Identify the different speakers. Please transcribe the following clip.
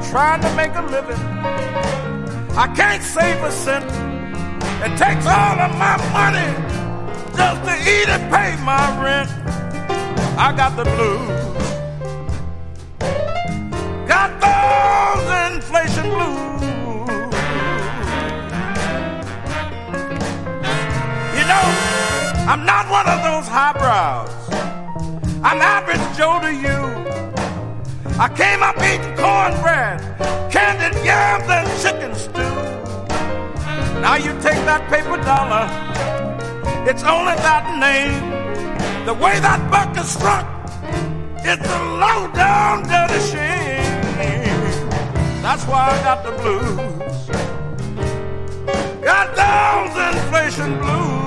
Speaker 1: trying to make a living. I can't save a cent. It takes all of my money just to eat and pay my rent. I got the blues. Got those inflation blues. You know, I'm not one of those highbrows. I'm average Joe to you. I came up eating cornbread, candied yams, and chicken stew. Now you take that paper dollar, it's only that name. The way that buck is struck, it's a low down dirty shame. That's why I got the blues. Got those inflation blues.